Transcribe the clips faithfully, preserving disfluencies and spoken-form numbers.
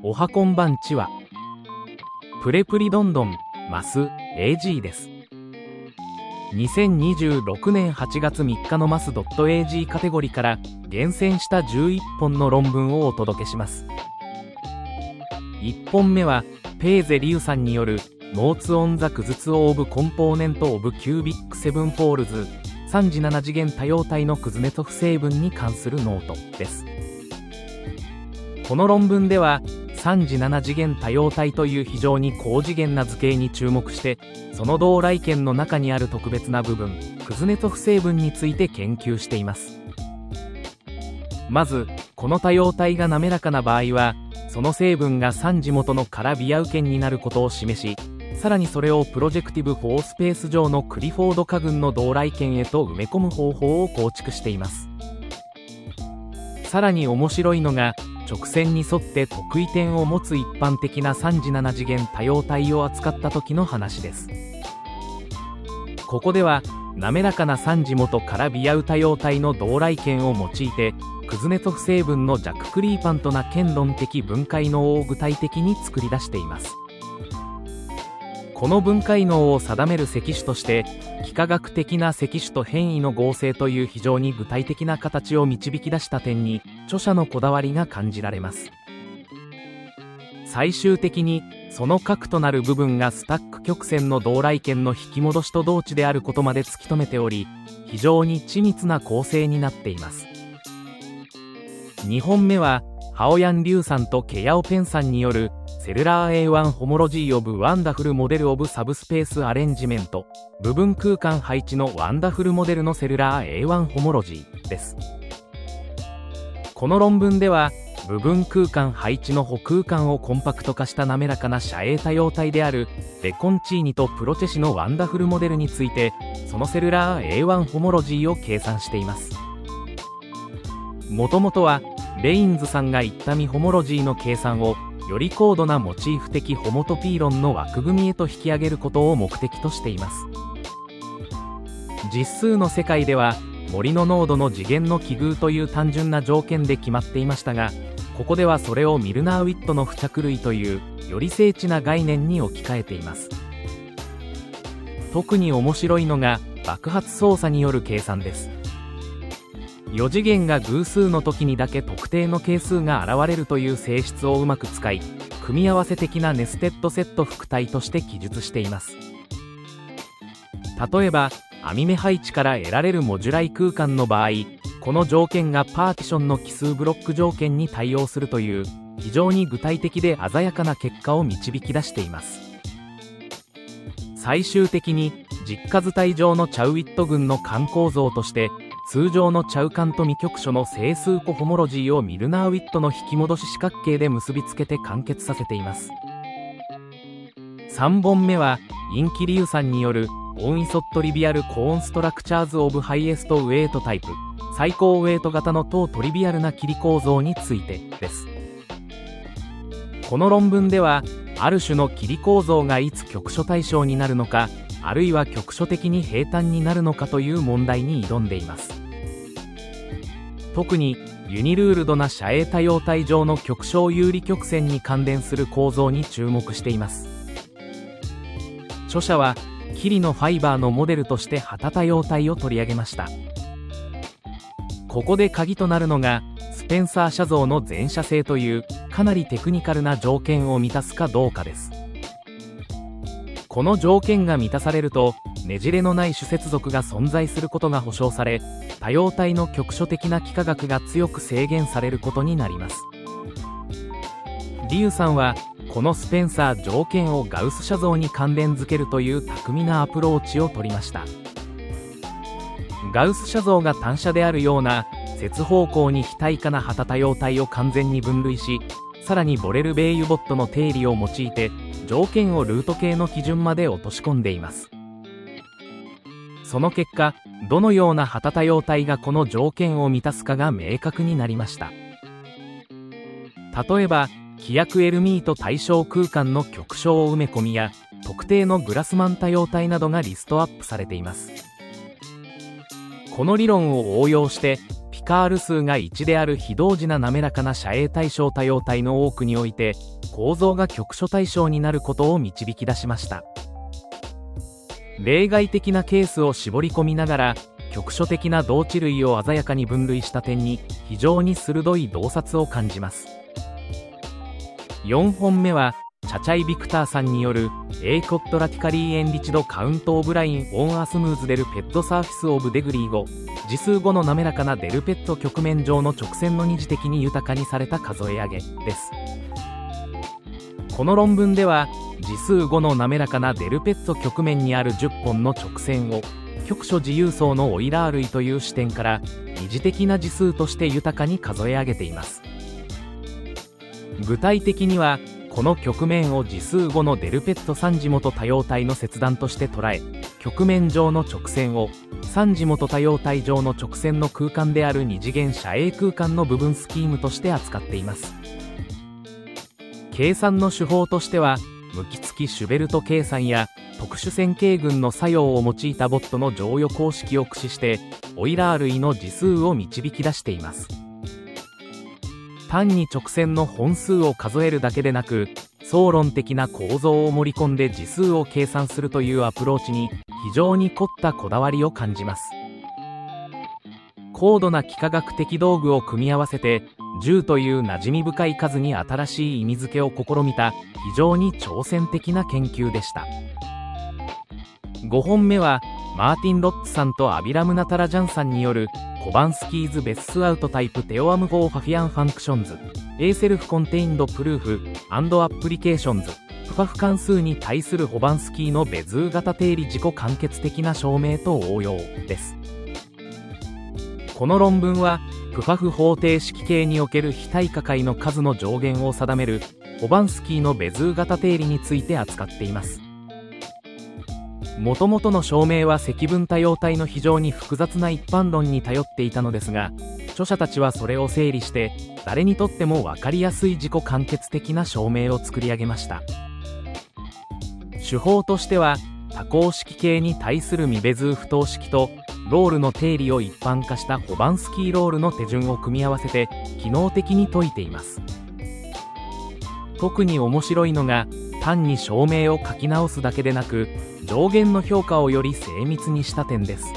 おはこんばんちは。プレプリどんどんマス エージー です。にせんにじゅうろくねんはちがつみっかのマス .ag カテゴリーから厳選したじゅういっぽんの論文をお届けします。いっぽんめはペーゼ・リュウさんによるノーツ・オン・ザ・クズツ・オブ・コンポーネント・オブ・キュービック・セブン・フォールズさん次なな次元多様体のクズネツォフ成分に関するノートです。この論文ではさん次なな次元多様体という非常に高次元な図形に注目して、その同来圏の中にある特別な部分クズネツォフ成分について研究しています。まずこの多様体が滑らかな場合は、その成分がさん次元のカラビアウ圏になることを示し、さらにそれをプロジェクティブフォースペース上のクリフォード下群の同来圏へと埋め込む方法を構築しています。さらに面白いのが、直線に沿って特異点を持つ一般的なさん次なな次元多様体を扱った時の話です。ここでは滑らかなさん次元カラビアウ多様体の同来圏を用いて、クズネツォフ成分のジャック・クリーパントな剣論的分解能を具体的に作り出しています。この分解能を定める積種として、幾何学的な積種と変異の合成という非常に具体的な形を導き出した点に著者のこだわりが感じられます。最終的にその核となる部分がスタック曲線の同来圏の引き戻しと同値であることまで突き止めており、非常に緻密な構成になっています。にほんめはハオヤン・リュウさんとケヤオ・ペンさんによるセルラー エーワン ホモロジー・オブ・ワンダフル・モデル・オブ・サブスペース・アレンジメント、部分空間配置のワンダフルモデルのセルラー エーワン ホモロジーです。この論文では部分空間配置の補空間をコンパクト化した滑らかな遮影多様体であるレコンチーニとプロチェシのワンダフルモデルについて、そのセルラー エーワン ホモロジーを計算しています。もともとはレインズさんが言ったミホモロジーの計算をより高度なモチーフ的ホモトピー論の枠組みへと引き上げることを目的としています。実数の世界では森の濃度の次元の記偶という単純な条件で決まっていましたが、ここではそれをミルナーウィットの付着類というより精緻な概念に置き換えています。特に面白いのが爆発操作による計算です。よ次元が偶数の時にだけ特定の係数が現れるという性質をうまく使い、組み合わせ的なネステッドセット複体として記述しています。例えば網目配置から得られるモジュライ空間の場合、この条件がパーティションの奇数ブロック条件に対応するという非常に具体的で鮮やかな結果を導き出しています。最終的に実化図体上のチャウウィット群の間構造として、通常のチャウカンと未局所の整数個ホモロジーをミルナーウィットの引き戻し四角形で結びつけて完結させています。さんぼんめはインキリュウさんによるオンイソットリビアルコーンストラクチャーズオブハイエストウェイトタイプ、最高ウェイト型の等トリビアルな切り構造についてです。この論文ではある種の切り構造がいつ局所対象になるのか、あるいは局所的に平坦になるのかという問題に挑んでいます。特にユニルールドな遮影多様体上の極小有利曲線に関連する構造に注目しています。著者はキリのファイバーのモデルとして旗多様体を取り上げました。ここで鍵となるのがスペンサー写像の全写性というかなりテクニカルな条件を満たすかどうかです。この条件が満たされるとねじれのない主接続が存在することが保証され、多様体の局所的な幾何学が強く制限されることになります。リュウさんはこのスペンサー条件をガウス写像に関連づけるという巧みなアプローチを取りました。ガウス写像が単写であるような接方向に非対価な旗多様体を完全に分類し、さらにボレルベイユボットの定理を用いて条件をルート系の基準まで落とし込んでいます。その結果、どのような旗多様体がこの条件を満たすかが明確になりました。例えば規約エルミート対象空間の極小を埋め込みや特定のグラスマン多様体などがリストアップされています。この理論を応用してピカール数がいちである非同時な滑らかな遮影対称多様体の多くにおいて構造が局所対称になることを導き出しました。例外的なケースを絞り込みながら局所的な同値類を鮮やかに分類した点に非常に鋭い洞察を感じます。よんほんめはチャチャイ・ビクターさんによるエーコットラティカリー・エンリチド・カウント・オブ・ライン・オン・アスムーズ・デル・ペット・サーフィス・オブ・デグリー語次数ごの滑らかなデルペット曲面上の直線の二次的に豊かにされた数え上げです。この論文では次数ごの滑らかなデルペット曲面にあるじゅっぽんの直線を局所自由相のオイラー類という視点から二次的な次数として豊かに数え上げています。具体的にはこの曲面を次数ごのデルペットさん次元多様体の切断として捉え、曲面上の直線をさん次元多様体上の直線の空間である二次元遮影空間の部分スキームとして扱っています。計算の手法としては向き付きシュベルト計算や特殊線形群の作用を用いたボットの乗与公式を駆使してオイラー類の次数を導き出しています。単に直線の本数を数えるだけでなく相論的な構造を盛り込んで次数を計算するというアプローチに非常に凝ったこだわりを感じます。高度な幾何学的道具を組み合わせてじゅうという馴染み深い数に新しい意味付けを試みた非常に挑戦的な研究でした。ごほんめはマーティン・ロッツさんとアビラム・ナタラジャンさんによるコバンスキーズ・ベススアウトタイプテオアム・フォー・ファフィアン・ファンクションズ A セルフ・コンテインド・プルーフ&アップリケーションズプファフ関数に対するホバンスキーのベズー型定理自己完結的な証明と応用です。この論文はプファフ方程式系における非対価解の数の上限を定めるホバンスキーのベズー型定理について扱っています。もともとの証明は積分多様体の非常に複雑な一般論に頼っていたのですが、著者たちはそれを整理して誰にとっても分かりやすい自己完結的な証明を作り上げました。手法としては多項式系に対する未ベズー不等式とロールの定理を一般化したホバンスキーロールの手順を組み合わせて機能的に解いています。特に面白いのが単に証明を書き直すだけでなく上限の評価をより精密にした点です。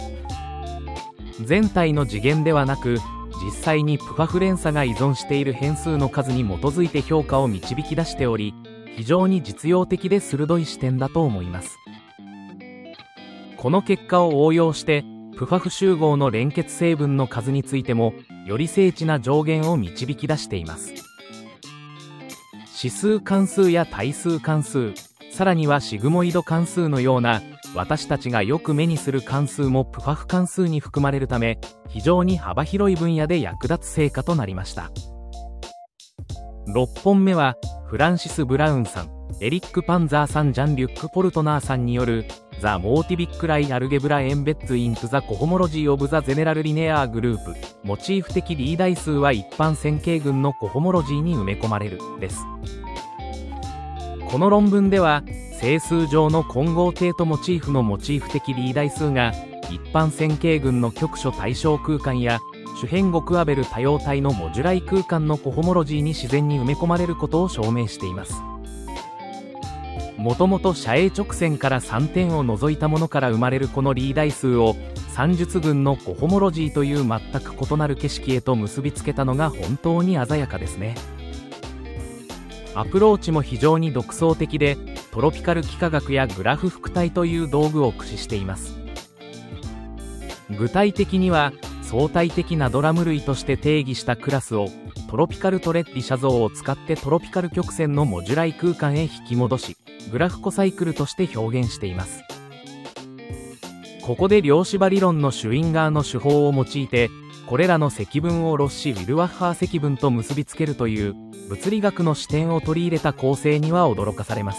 全体の次元ではなく実際にプファフ連鎖が依存している変数の数に基づいて評価を導き出しており、非常に実用的で鋭い視点だと思います。この結果を応用してプファフ集合の連結成分の数についてもより精緻な上限を導き出しています。指数関数や対数関数、さらにはシグモイド関数のような私たちがよく目にする関数もプファフ関数に含まれるため、非常に幅広い分野で役立つ成果となりました。ろっぽんめはフランシス・ブラウンさん、エリック・パンザーさん、ジャン・リュック・ポルトナーさんによるザ・モーティビック・ライ・アルゲブラ・エンベッド・イント・ザ・コホモロジー・オブ・ザ・ゼネラル・リネアー・グループモチーフ的リー代数は一般線形群のコホモロジーに埋め込まれるです。この論文では整数上の混合定とモチーフのモチーフ的リー代数が一般線形群の局所対称空間や主辺極アベル多様体のモジュライ空間のコホモロジーに自然に埋め込まれることを証明しています。もともと遮影直線からさんてんを除いたものから生まれるこのリー代数を算術群のコホモロジーという全く異なる景色へと結びつけたのが本当に鮮やかですね。アプローチも非常に独創的でトロピカル幾何学やグラフ複体という道具を駆使しています。具体的には相対的なドラム類として定義したクラスをトロピカルトレッディ写像を使ってトロピカル曲線のモジュライ空間へ引き戻しグラフコサイクルとして表現しています。ここで量子場理論のシュウィンガーの手法を用いてこれらの積分をロッシ・ウィルワッハー積分と結びつけるという物理学の視点を取り入れた構成には驚かされます。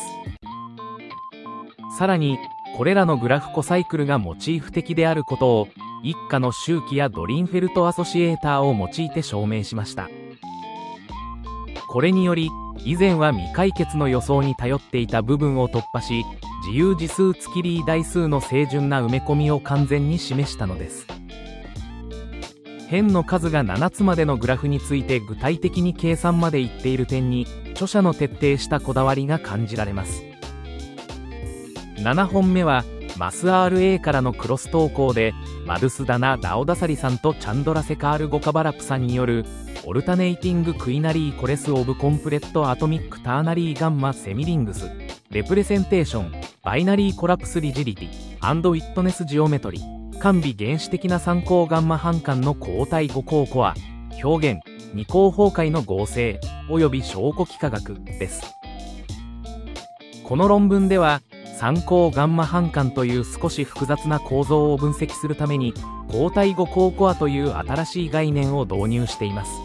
さらにこれらのグラフコサイクルがモチーフ的であることを一家の周期やドリンフェルトアソシエーターを用いて証明しました。これにより以前は未解決の予想に頼っていた部分を突破し自由次数付きリー代数の清純な埋め込みを完全に示したのです。 辺の数がななつまでのグラフについて具体的に計算までいっている点に著者の徹底したこだわりが感じられます。ななほんめはマス アールエー からのクロス投稿で、マドゥスダナ・ラオダサリさんとチャンドラセカール・ゴカバラプさんによるオルタネイティング・クイナリー・コレス・オブ・コンプレット・アトミック・ターナリー・ガンマ・セミリングスレプレゼンテーションバイナリー・コラプス・リジリティアンド・ウィットネス・ジオメトリ完備原子的な三項ガンマ半環の交代五項コア表現二項崩壊の合成および証拠幾何学です。この論文では三項ガンマ半環という少し複雑な構造を分析するために交代五項コアという新しい概念を導入しています。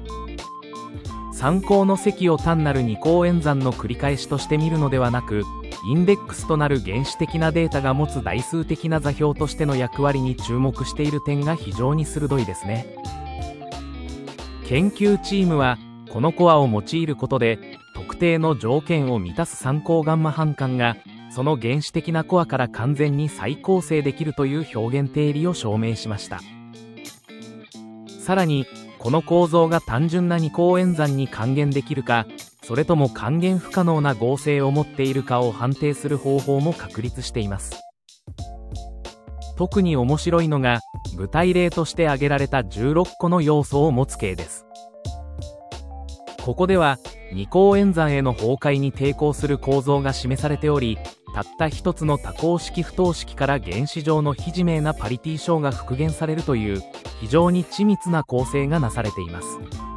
三項の積を単なる二項演算の繰り返しとして見るのではなく、インデックスとなる原子的なデータが持つ代数的な座標としての役割に注目している点が非常に鋭いですね。研究チームはこのコアを用いることで特定の条件を満たす三項ガンマ半環がその原子的なコアから完全に再構成できるという表現定理を証明しました。さらにこの構造が単純な二項演算に還元できるか、それとも還元不可能な合成を持っているかを判定する方法も確立しています。特に面白いのが具体例として挙げられたじゅうろっこの要素を持つ形です。ここでは二項演算への崩壊に抵抗する構造が示されており、たった一つの多項式不等式から原子上の非自明なパリティ小が復元されるという非常に緻密な構成がなされています。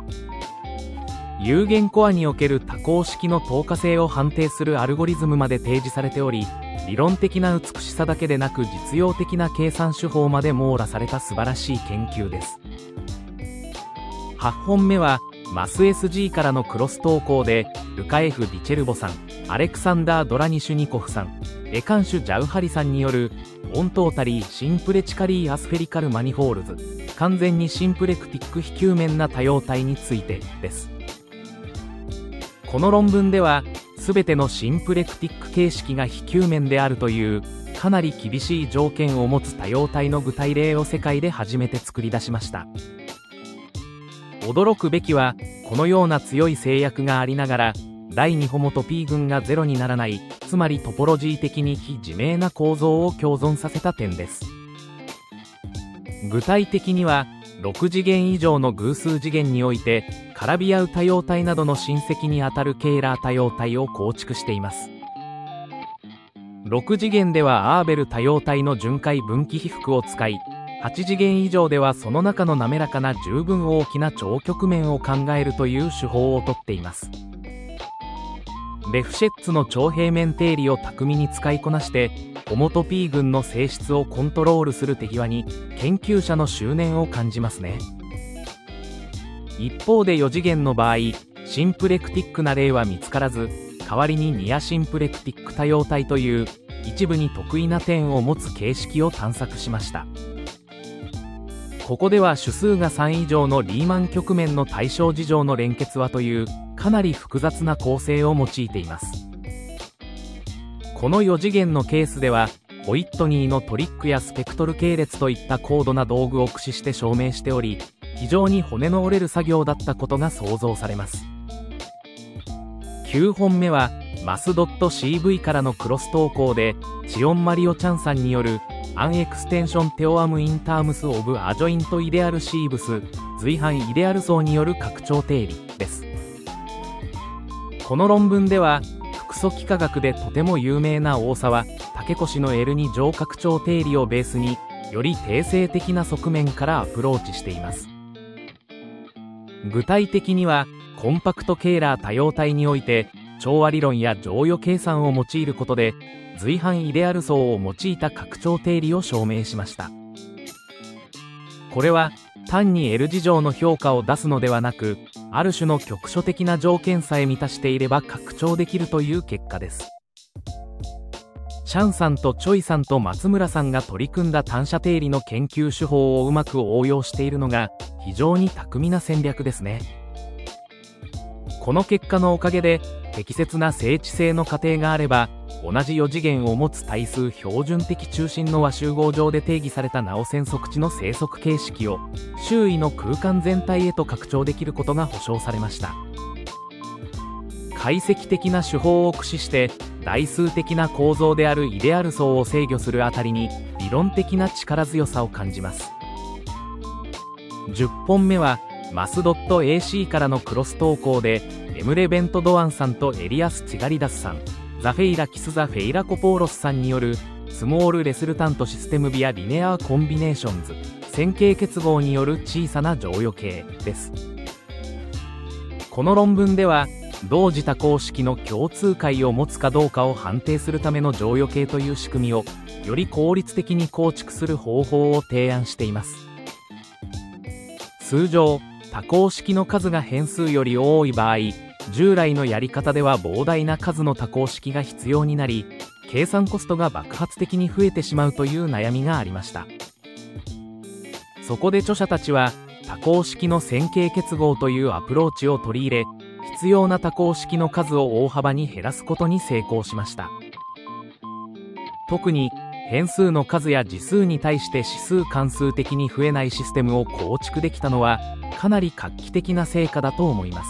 有限コアにおける多項式の等価性を判定するアルゴリズムまで提示されており、理論的な美しさだけでなく実用的な計算手法まで網羅された素晴らしい研究です。はちほんめはマス エスジー からのクロス投稿でルカエフ・ディチェルボさん、アレクサンダー・ドラニシュニコフさん、エカンシュ・ジャウハリさんによるオントータリー・シンプレチカリー・アスフェリカル・マニホールズ完全にシンプレクティック非球面な多様体についてです。この論文では全てのシンプレクティック形式が非球面であるというかなり厳しい条件を持つ多様体の具体例を世界で初めて作り出しました。驚くべきはこのような強い制約がありながら第二ホモト P 群がゼロにならない、つまりトポロジー的に非自明な構造を共存させた点です。具体的にはろく次元以上の偶数次元において絡び合う多様体などの親戚にあたるケーラー多様体を構築しています。ろく次元ではアーベル多様体の巡回分岐被覆を使い、はち次元以上ではその中の滑らかな十分大きな超局面を考えるという手法をとっています。レフシェッツの超平面定理を巧みに使いこなしてホモト P 群の性質をコントロールする手際に研究者の執念を感じますね。一方でよ次元の場合、シンプレクティックな例は見つからず、代わりにニアシンプレクティック多様体という一部に特異な点を持つ形式を探索しました。ここでは種数がさん以上のリーマン局面の対象事情の連結はというかなり複雑な構成を用いています。このよ次元のケースではホイットニーのトリックやスペクトル系列といった高度な道具を駆使して証明しており、非常に骨の折れる作業だったことが想像されます。きゅうほんめはマス .シーブイ からのクロス投稿でチオン・マリオ・チャンさんによるアンエクステンションテオアムインタームスオブアジョイントイデアルシーブス随伴イデアル層による拡張定理です。この論文では複素幾何学でとても有名な大沢武越の エルに 乗拡張定理をベースにより定性的な側面からアプローチしています。具体的にはコンパクトケーラー多様体において調和理論や乗与計算を用いることで随伴イデアル層を用いた拡張定理を証明しました。これは単に L 次乗の評価を出すのではなく、ある種の局所的な条件さえ満たしていれば拡張できるという結果です。シャンさんとチョイさんと松村さんが取り組んだ単射定理の研究手法をうまく応用しているのが非常に巧みな戦略ですね。この結果のおかげで適切な整地性の過程があれば同じよ次元を持つ対数標準的中心の和集合上で定義された直線測値の生息形式を周囲の空間全体へと拡張できることが保証されました。解析的な手法を駆使して代数的な構造であるイデアル層を制御するあたりに理論的な力強さを感じます。じゅっぽんめはマス .ac からのクロス投稿でエムレ・ベントドアンさんとエリアス・チガリダスさん、ザフェイラ・キス・ザ・フェイラ・コポーロスさんによるスモール・レスルタントシステムビア・リネアー・コンビネーションズ線形結合による小さな剰余計です。この論文では同時多項式の共通解を持つかどうかを判定するための剰余計という仕組みをより効率的に構築する方法を提案しています。通常多項式の数が変数より多い場合、従来のやり方では膨大な数の多項式が必要になり、計算コストが爆発的に増えてしまうという悩みがありました。そこで著者たちは多項式の線形結合というアプローチを取り入れ、必要な多項式の数を大幅に減らすことに成功しました。特に変数の数や次数に対して指数関数的に増えないシステムを構築できたのはかなり画期的な成果だと思います。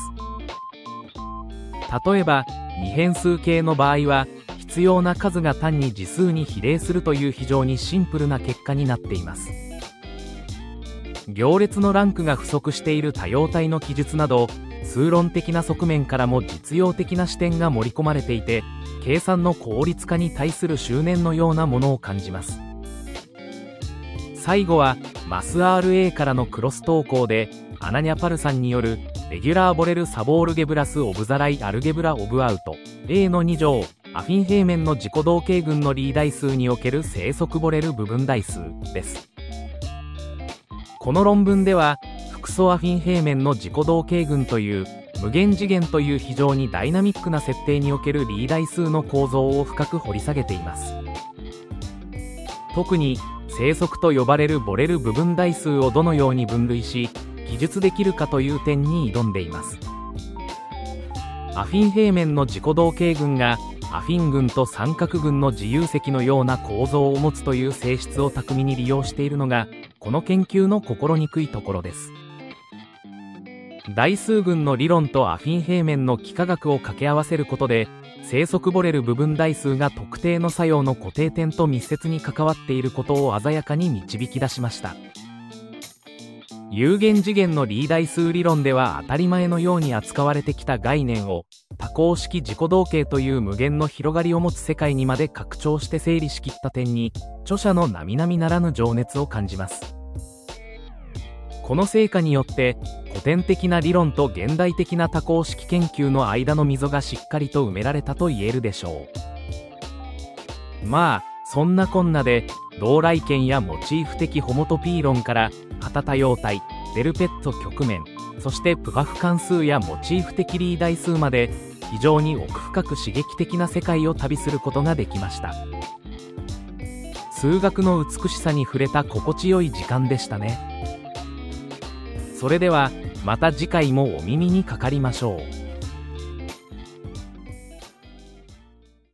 例えば二変数形の場合は必要な数が単に次数に比例するという非常にシンプルな結果になっています。行列のランクが不足している多様体の記述など数論的な側面からも実用的な視点が盛り込まれていて、計算の効率化に対する執念のようなものを感じます。最後はマス アールエー からのクロス投稿でアナニャパルさんによるレギュラーボレルサボールゲブラスオブザライアルゲブラオブアウト A のに乗アフィン平面の自己同型群のリー代数における生息ボレル部分代数です。この論文では複素アフィン平面の自己同型群という無限次元という非常にダイナミックな設定におけるリー代数の構造を深く掘り下げています。特に生息と呼ばれるボレル部分代数をどのように分類し記述できるかという点に挑んでいます。アフィン平面の自己同型群がアフィン群と三角群の自由積のような構造を持つという性質を巧みに利用しているのがこの研究の心にくいところです。代数群の理論とアフィン平面の幾何学を掛け合わせることで生息ボレル部分代数が特定の作用の固定点と密接に関わっていることを鮮やかに導き出しました。有限次元のリー代数理論では当たり前のように扱われてきた概念を多項式自己同型という無限の広がりを持つ世界にまで拡張して整理しきった点に著者の並々ならぬ情熱を感じます。この成果によって古典的な理論と現代的な多項式研究の間の溝がしっかりと埋められたと言えるでしょう。まあそんなこんなで同来圏やモチーフ的ホモトピー論から旗多様体、デルペット局面、そしてプワフ関数やモチーフ的リー代数まで非常に奥深く刺激的な世界を旅することができました。数学の美しさに触れた心地よい時間でしたね。それではまた次回もお耳にかかりましょう。